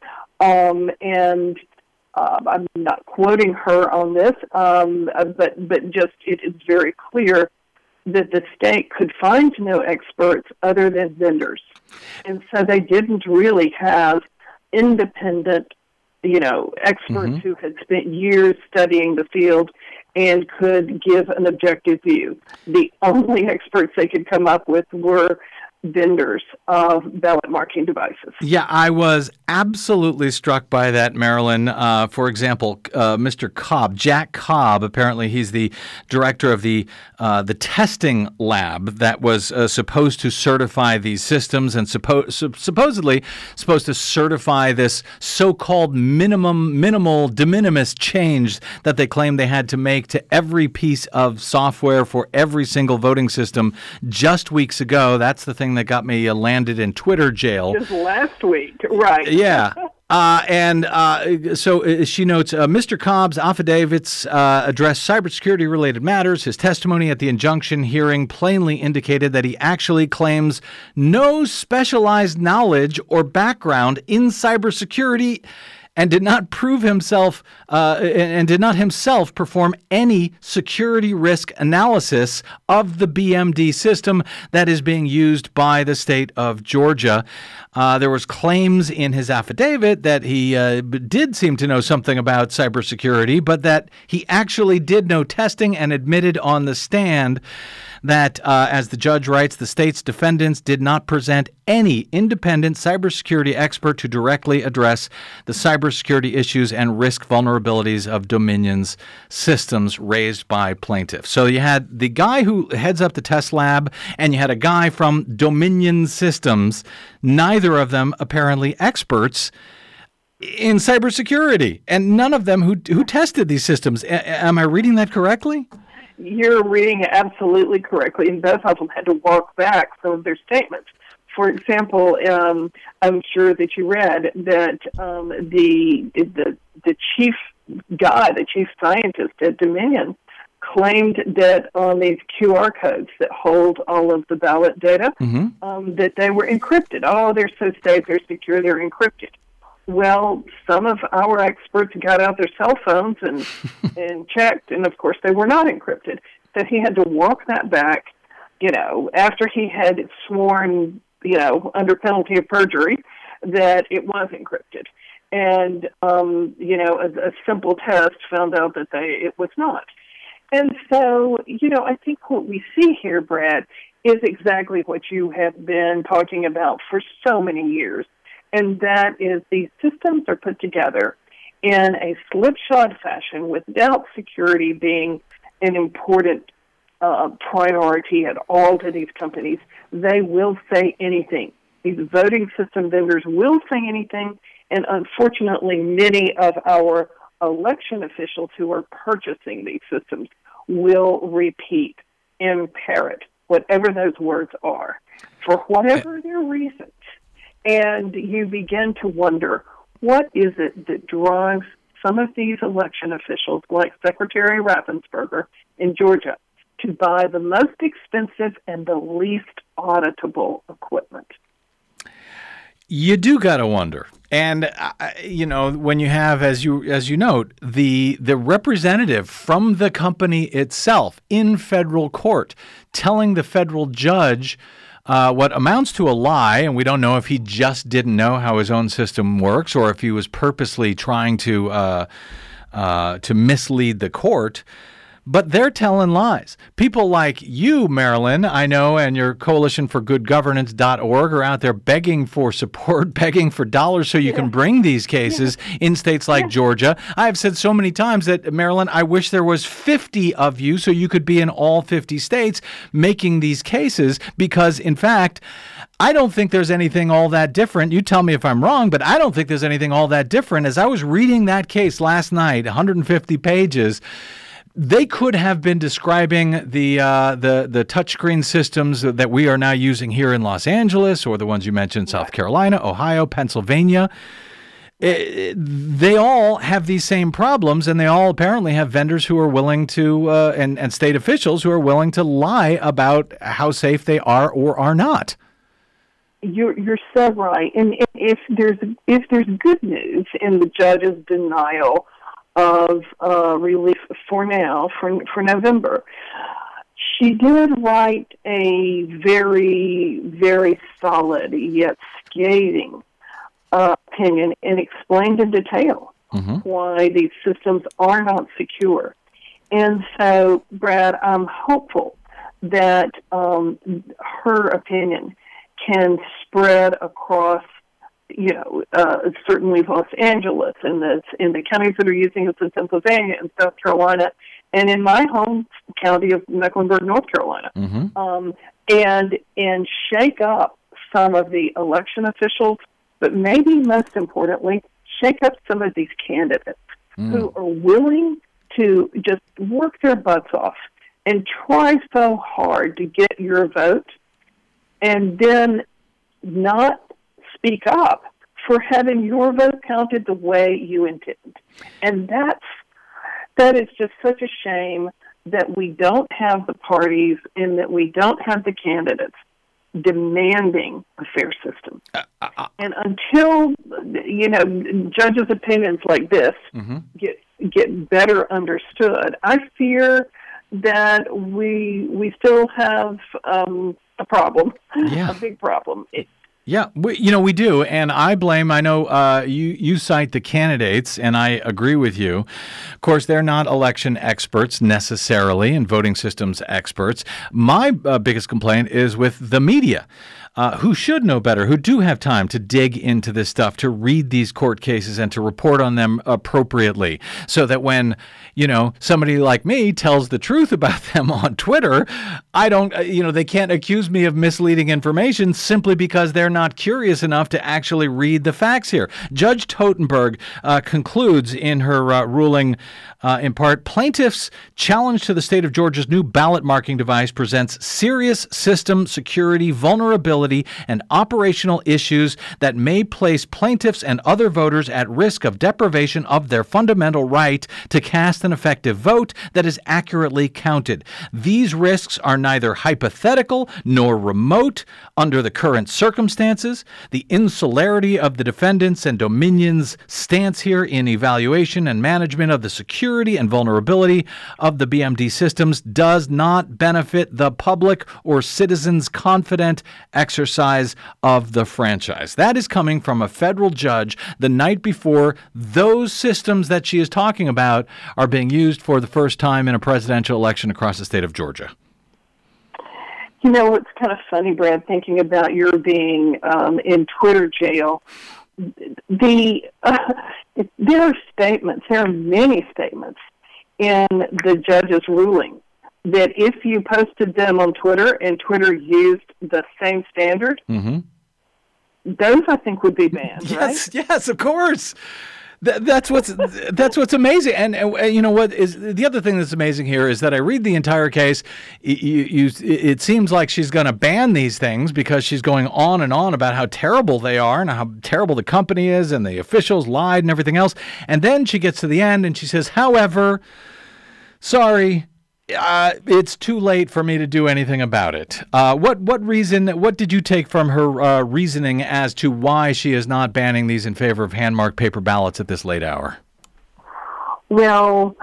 um, and Uh, I'm not quoting her on this, um, but but just it is very clear that the state could find no experts other than vendors, and so they didn't really have independent, you know, experts mm-hmm. who had spent years studying the field and could give an objective view. The only experts they could come up with were vendors of ballot marking devices. Yeah, I was absolutely struck by that, Marilyn. Uh, for example, uh, Mister Cobb, Jack Cobb, apparently he's the director of the uh, the testing lab that was uh, supposed to certify these systems and suppo- su- supposedly supposed to certify this so-called minimum, minimal, de minimis change that they claimed they had to make to every piece of software for every single voting system just weeks ago. That's the thing thing that got me uh, landed in Twitter jail. Just last week, right. Yeah. Uh, and uh, so uh, she notes, uh, Mister Cobb's affidavits uh, address cybersecurity-related matters. His testimony at the injunction hearing plainly indicated that he actually claims no specialized knowledge or background in cybersecurity and did not prove himself uh, and, and did not himself perform any security risk analysis of the B M D system that is being used by the state of Georgia. Uh, there was claims in his affidavit that he uh, did seem to know something about cybersecurity, but that he actually did no testing and admitted on the stand that, uh, as the judge writes, the state's defendants did not present any independent cybersecurity expert to directly address the cybersecurity issues and risk vulnerabilities of Dominion's systems raised by plaintiffs. So you had the guy who heads up the test lab, and you had a guy from Dominion Systems, neither of them apparently experts in cybersecurity, and none of them who who tested these systems. A- am I reading that correctly? You're reading it absolutely correctly, and both of them had to walk back some of their statements. For example, um, I'm sure that you read that um, the, the the chief guy, the chief scientist at Dominion, claimed that on these Q R codes that hold all of the ballot data, mm-hmm. um, that they were encrypted. Oh, they're so safe, they're secure, they're encrypted. Well, some of our experts got out their cell phones and and checked, and of course they were not encrypted. So he had to walk that back, you know, after he had sworn, you know, under penalty of perjury, that it was encrypted. And, um, you know, a, a simple test found out that they it was not. And so, you know, I think what we see here, Brad, is exactly what you have been talking about for so many years. And that is these systems are put together in a slipshod fashion without security being an important uh, priority at all to these companies. They will say anything. These voting system vendors will say anything, and unfortunately many of our election officials who are purchasing these systems will repeat and parrot whatever those words are for whatever their reasons. And you begin to wonder, what is it that drives some of these election officials, like Secretary Raffensperger in Georgia, to buy the most expensive and the least auditable equipment? You do gotta wonder, and uh, you know, when you have, as you as you note, the the representative from the company itself in federal court telling the federal judge Uh, what amounts to a lie, and we don't know if he just didn't know how his own system works or if he was purposely trying to uh, uh, to mislead the court. But they're telling lies. People like you, Marilyn, I know, and your coalition for good governance dot org are out there begging for support, begging for dollars so you yeah. can bring these cases yeah. in states like yeah. Georgia. I've said so many times that, Marilyn, I wish there was fifty of you so you could be in all fifty states making these cases because, in fact, I don't think there's anything all that different. You tell me if I'm wrong, but I don't think there's anything all that different. As I was reading that case last night, one hundred fifty pages, they could have been describing the uh, the the touchscreen systems that we are now using here in Los Angeles, or the ones you mentioned, South Carolina, Ohio, Pennsylvania. It, they all have these same problems, and they all apparently have vendors who are willing to, uh, and and state officials who are willing to lie about how safe they are or are not. You're you're so right, and if there's if there's good news in the judge's denial of uh, relief for now, for for November, she did write a very, very solid yet scathing uh, opinion and explained in detail mm-hmm. why these systems are not secure. And so, Brad, I'm hopeful that um, her opinion can spread across, you know, uh, certainly Los Angeles and the in the counties that are using it in Pennsylvania and South Carolina, and in my home county of Mecklenburg, North Carolina, mm-hmm. um, and and shake up some of the election officials, but maybe most importantly, shake up some of these candidates mm. who are willing to just work their butts off and try so hard to get your vote, and then not speak up for having your vote counted the way you intend. And that's, that is just such a shame that we don't have the parties and that we don't have the candidates demanding a fair system. Uh, uh, and until, you know, judges' opinions like this mm-hmm. get get better understood, I fear that we we still have um, a problem, yeah. a big problem. It, Yeah, we, you know, we do. And I blame, I know uh, you, you cite the candidates, and I agree with you. Of course, they're not election experts necessarily and voting systems experts. My uh, biggest complaint is with the media. Uh, who should know better, who do have time to dig into this stuff, to read these court cases and to report on them appropriately, so that when, you know, somebody like me tells the truth about them on Twitter, I don't, you know, they can't accuse me of misleading information simply because they're not curious enough to actually read the facts here. Judge Totenberg uh, concludes in her uh, ruling, uh, in part, plaintiffs' challenge to the state of Georgia's new ballot marking device presents serious system security vulnerability and operational issues that may place plaintiffs and other voters at risk of deprivation of their fundamental right to cast an effective vote that is accurately counted. These risks are neither hypothetical nor remote under the current circumstances. The insularity of the defendants and Dominion's stance here in evaluation and management of the security and vulnerability of the B M D systems does not benefit the public or citizens' confident exercise of the franchise. That is coming from a federal judge the night before those systems that she is talking about are being used for the first time in a presidential election across the state of Georgia. You know, it's kind of funny, Brad, thinking about your being um, in Twitter jail. The uh, there are statements, there are many statements in the judge's ruling that if you posted them on Twitter and Twitter used the same standard, mm-hmm. those I think would be banned. Yes, right? yes, of course. Th- that's what's that's what's amazing, and uh, you know what is the other thing that's amazing here is that I read the entire case. You, you, it seems like she's going to ban these things because she's going on and on about how terrible they are and how terrible the company is and the officials lied and everything else. And then she gets to the end and she says, "However, sorry." Uh, it's too late for me to do anything about it. Uh, what what reason? What did you take from her uh, reasoning as to why she is not banning these in favor of hand-marked paper ballots at this late hour? Well,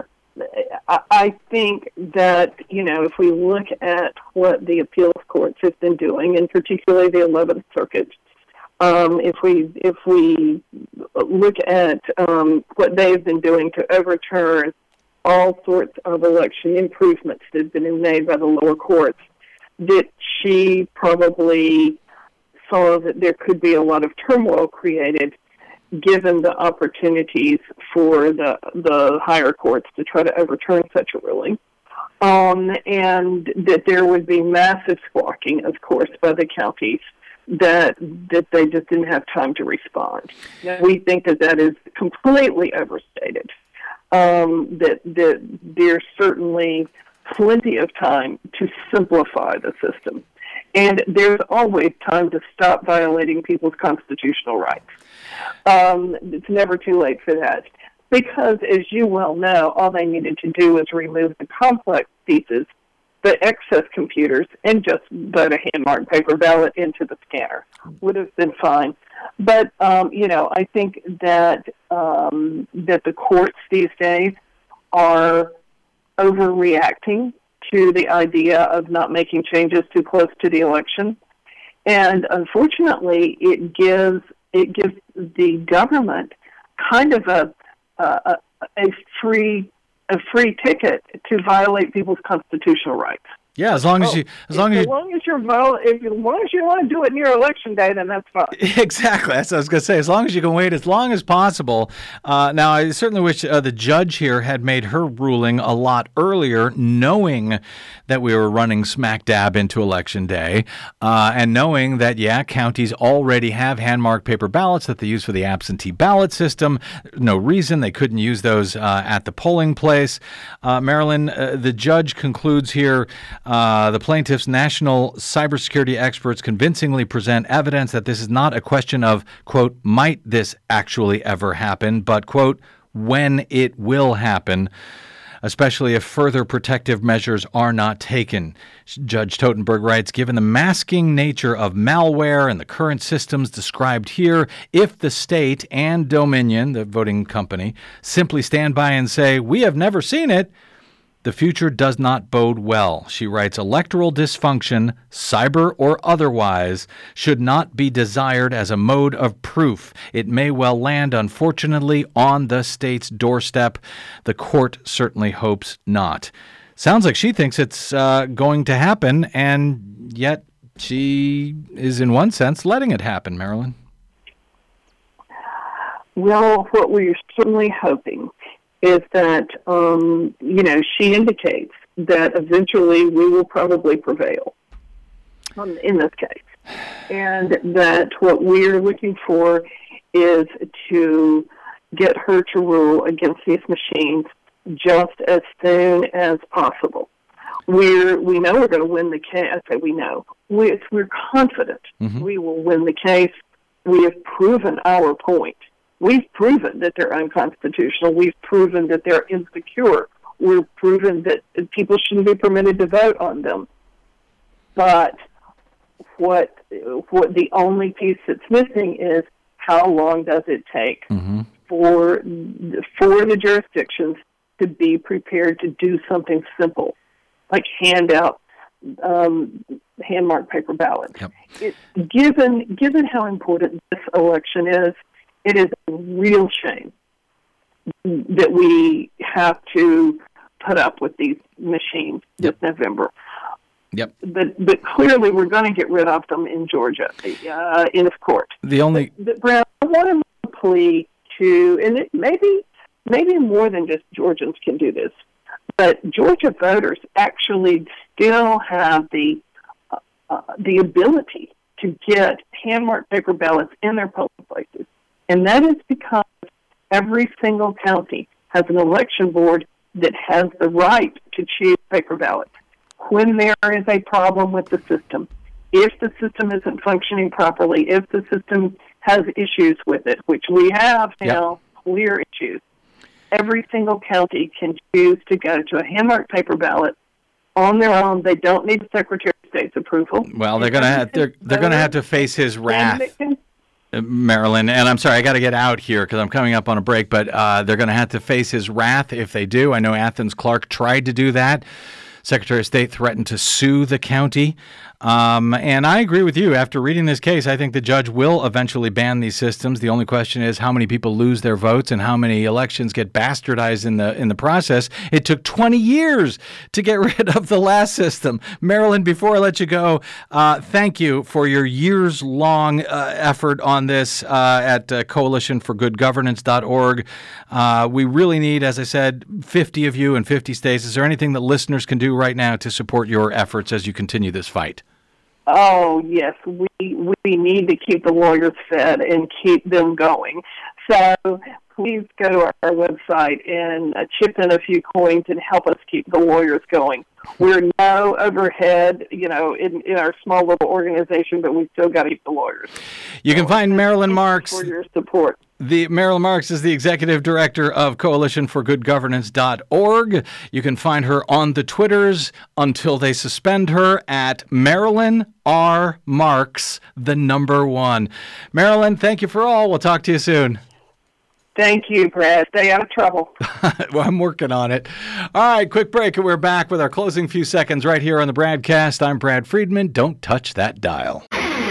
I think that, you know, if we look at what the appeals courts have been doing, and particularly the eleventh Circuit, um, if we if we look at um, what they've been doing to overturn all sorts of election improvements that have been made by the lower courts, that she probably saw that there could be a lot of turmoil created given the opportunities for the the higher courts to try to overturn such a ruling. Um, and that there would be massive squawking, of course, by the counties that that they just didn't have time to respond. Now, we think that that is completely overstated. Um, that, that there's certainly plenty of time to simplify the system. And there's always time to stop violating people's constitutional rights. Um, it's never too late for that. Because, as you well know, all they needed to do was remove the complex pieces, the excess computers, and just put a hand-marked paper ballot into the scanner. Would have been fine. But, um, you know, I think that um, that the courts these days are overreacting to the idea of not making changes too close to the election. And unfortunately, it gives it gives the government kind of a a, a free a free ticket to violate people's constitutional rights. Yeah, as long as oh, you, as long as, as long as you're vote, if as long as you want to do it near election day, then that's fine. Exactly, that's what I was going to say. As long as you can wait as long as possible. Uh, now, I certainly wish uh, the judge here had made her ruling a lot earlier, knowing that we were running smack dab into election day, uh, and knowing that yeah, counties already have hand-marked paper ballots that they use for the absentee ballot system. No reason they couldn't use those uh, at the polling place. Uh, Marilyn, uh, the judge concludes here. Uh, the plaintiff's national cybersecurity experts convincingly present evidence that this is not a question of, quote, might this actually ever happen, but, quote, when it will happen, especially if further protective measures are not taken. Judge Totenberg writes, given the masking nature of malware and the current systems described here, if the state and Dominion, the voting company, simply stand by and say, we have never seen it, the future does not bode well. She writes, electoral dysfunction, cyber or otherwise, should not be desired as a mode of proof. It may well land, unfortunately, on the state's doorstep. The court certainly hopes not. Sounds like she thinks it's uh, going to happen, and yet she is, in one sense, letting it happen, Marilyn. Well, what we're certainly hoping is that, um, you know, she indicates that eventually we will probably prevail um, in this case. And that what we're looking for is to get her to rule against these machines just as soon as possible. We're, we know we're going to win the case. I say we know. We, we're confident mm-hmm. we will win the case. We have proven our point. We've proven that they're unconstitutional. We've proven that they're insecure. We've proven that people shouldn't be permitted to vote on them. But what what the only piece that's missing is how long does it take mm-hmm. for for the jurisdictions to be prepared to do something simple, like hand out um, hand-marked paper ballots. Yep. It, given given how important this election is, it is a real shame that we have to put up with these machines this yep. November. Yep. But but clearly we're going to get rid of them in Georgia, uh, in this court. The only... But, but Brad, I want to plea to, and it maybe, maybe more than just Georgians can do this, but Georgia voters actually still have the uh, uh, the ability to get hand-marked paper ballots in their polling places. And that is because every single county has an election board that has the right to choose paper ballots. When there is a problem with the system, if the system isn't functioning properly, if the system has issues with it, which we have now, yep. clear issues, every single county can choose to go to a hand-marked paper ballot on their own. They don't need the Secretary of State's approval. Well, they're going to have they're, they're going to have to face his wrath. Marilyn, and I'm sorry, I got to get out here because I'm coming up on a break, but uh, they're going to have to face his wrath if they do. I know Athens Clarke tried to do that. Secretary of State threatened to sue the county. Um, and I agree with you. After reading this case, I think the judge will eventually ban these systems. The only question is how many people lose their votes and how many elections get bastardized in the in the process. It took twenty years to get rid of the last system. Marilyn, before I let you go, uh, thank you for your years-long uh, effort on this uh, at uh, coalition for good governance dot org. Uh, we really need, as I said, fifty of you in fifty states. Is there anything that listeners can do right now to support your efforts as you continue this fight? Oh, yes, we we need to keep the lawyers fed and keep them going. So please go to our, our website and uh, chip in a few coins and help us keep the lawyers going. We're no overhead, you know, in, in our small little organization, but we still got to keep the lawyers. You can find Marilyn Marks. For your support. The Marilyn Marks is the executive director of coalition for good governance dot org. You can find her on the Twitters until they suspend her at Marilyn R. Marks, the number one. Marilyn, thank you for all. We'll talk to you soon. Thank you, Brad. Stay out of trouble. Well, I'm working on it. All right, quick break, and we're back with our closing few seconds right here on the Bradcast. I'm Brad Friedman. Don't touch that dial.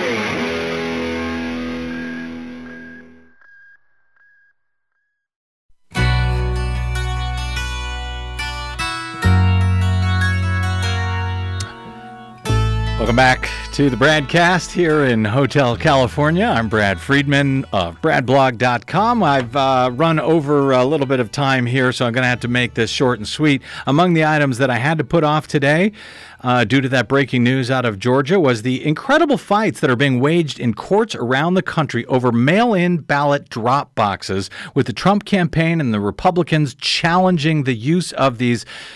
Welcome back to the Bradcast here in Hotel California. I'm Brad Friedman of brad blog dot com. I've uh, run over a little bit of time here, so I'm going to have to make this short and sweet. Among the items that I had to put off today uh, due to that breaking news out of Georgia was the incredible fights that are being waged in courts around the country over mail-in ballot drop boxes, with the Trump campaign and the Republicans challenging the use of these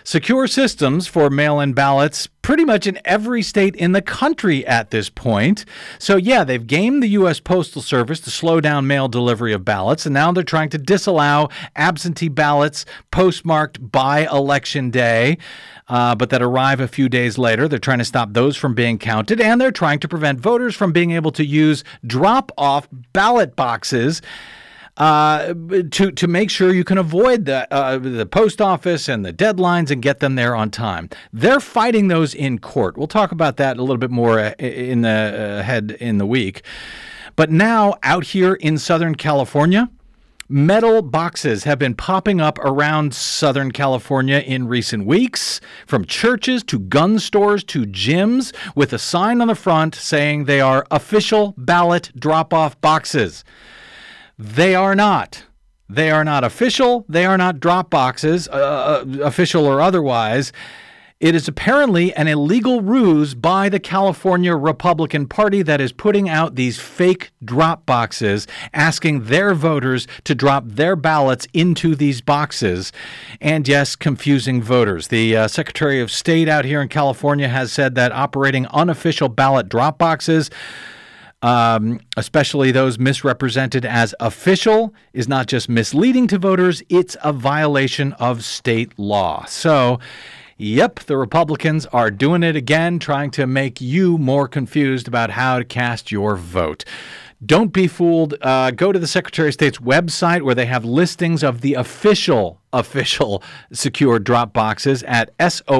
secure systems for mail-in ballots pretty much in every state in the country at this point. So, yeah, they've gamed the U S Postal Service to slow down mail delivery of ballots, and now they're trying to disallow absentee ballots postmarked by Election Day, uh, but that arrive a few days later. They're trying to stop those from being counted, and they're trying to prevent voters from being able to use drop-off ballot boxes Uh, to to make sure you can avoid the uh, the post office and the deadlines and get them there on time. They're fighting those in court. We'll talk about that a little bit more in the ahead in the week. But now out here in Southern California, metal boxes have been popping up around Southern California in recent weeks, from churches to gun stores to gyms, with a sign on the front saying they are official ballot drop-off boxes. They are not. They are not official. They are not drop boxes, uh, official or otherwise. It is apparently an illegal ruse by the California Republican Party that is putting out these fake drop boxes, asking their voters to drop their ballots into these boxes, and yes, confusing voters. The uh, Secretary of State out here in California has said that operating unofficial ballot drop boxes, Um, especially those misrepresented as official, is not just misleading to voters, it's a violation of state law. So, yep, the Republicans are doing it again, trying to make you more confused about how to cast your vote. Don't be fooled. Uh, go to the Secretary of State's website where they have listings of the official, official secure drop boxes at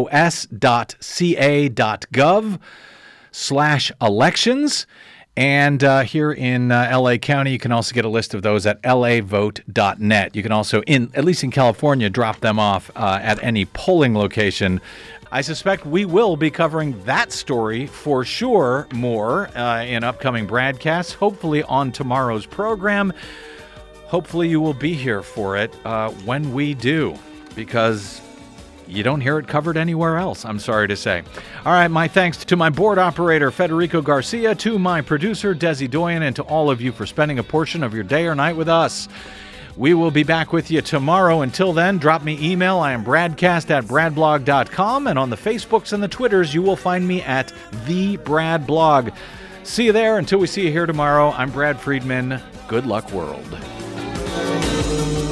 sos.ca.gov slash elections. And uh, here in uh, L A County, you can also get a list of those at L A vote dot net. You can also, in at least in California, drop them off uh, at any polling location. I suspect we will be covering that story for sure more uh, in upcoming broadcasts, hopefully on tomorrow's program. Hopefully you will be here for it uh, when we do, because you don't hear it covered anywhere else, I'm sorry to say. All right, my thanks to my board operator, Federico Garcia, to my producer, Desi Doyen, and to all of you for spending a portion of your day or night with us. We will be back with you tomorrow. Until then, drop me email. I am bradcast at bradblog dot com, and on the Facebooks and the Twitters, you will find me at The Brad Blog. See you there. Until we see you here tomorrow, I'm Brad Friedman. Good luck, world.